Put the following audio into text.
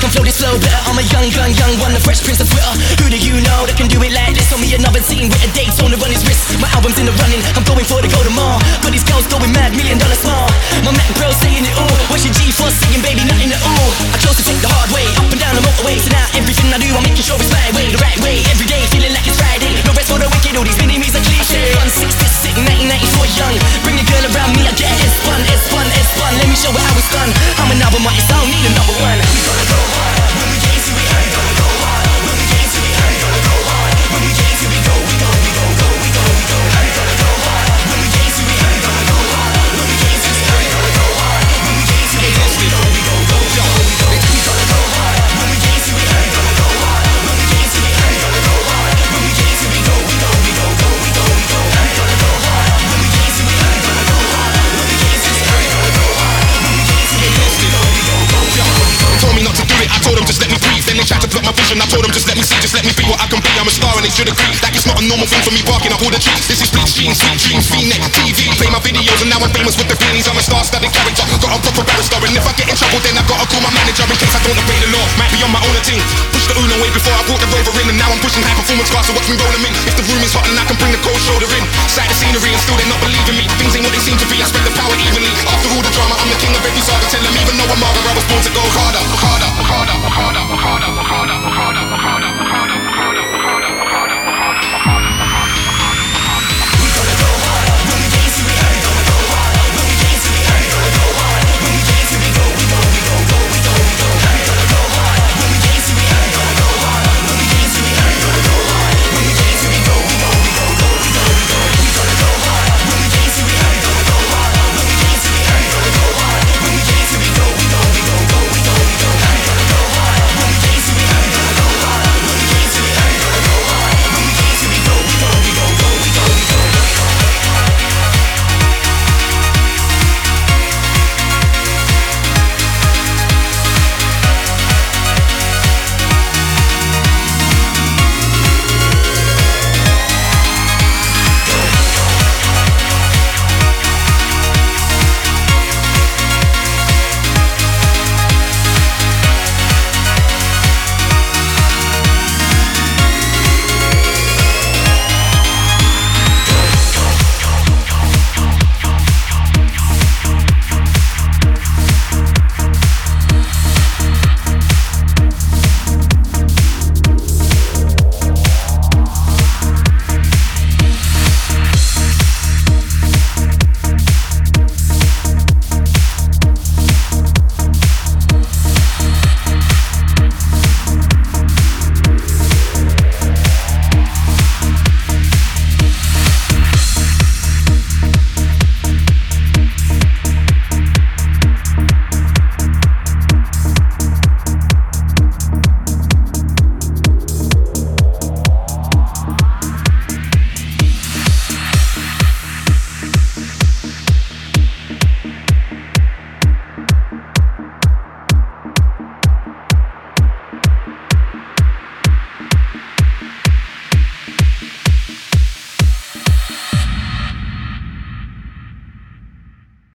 can flow this flow better. I'm a young gun, young one, the fresh prince of Twitter. Who do you know that can do it like this? On me another team with a date on to run his wrist. My album's in the running, I'm going for the golden mall. Got these girls going mad, $1 million smile. My Mac bro saying it all. Where's your G4 saying baby nothing at all? I chose to take the hard way, up and down the motorway. So now everything I do I'm making sure it's my way, the right way. Every day feeling like it's Friday. No rest for the wicked, all these mini-me's are cliche. Run 6 to 6, 1994 young. Bring a girl around me, I get S1, S1, S1. Let me show her how it's done. I'm an album artist, I don't need another one. We gotta go hard, when we get to it, we gotta go hard. When we get to it, we gotta go hard. When we get to it, we go, we go, we go, go, we go, we go. We gotta go hard, when we get to it, we gotta go hard. When we get to it, we gotta go hard. When we get to it, we go, we go, we go, go, we go, we go. We gotta go hard, when we get to it, we gotta go hard. When we get to it, we gotta go hard. When we get to it, we go, we go, we go, go, we go, we go. We gotta go hard, when we get to it, we gotta go hard. When we get to it, we gotta go hard. When we get to it, we go, we go, we go, go, we go, we go. Told me not to do it, I told them just let me breathe. Then they tried to block my vision, I told them just let me see, just let me be what I can be. I'm a star and they should agree. Like it's not a normal thing for me barking up all the trees. This is bleach jeans, sweet dreams, V-neck, TV. Play my videos and now I'm famous with the feelings. I'm a star-studded character, got a proper barrister. And if I get in trouble then I gotta call my manager in case I don't obey the law. Might be on my own thing. Push the Uno way before I brought the Rover in. And now I'm pushing high performance cars to watch me roll them in. If the room is hot and I can bring the cold shoulder in. Sight the scenery and still they're not believing me. Things ain't what they seem to be, I spread the power evenly. After all the drama, I'm the king of every saga. Tell them even though I'm Margaret, I was born to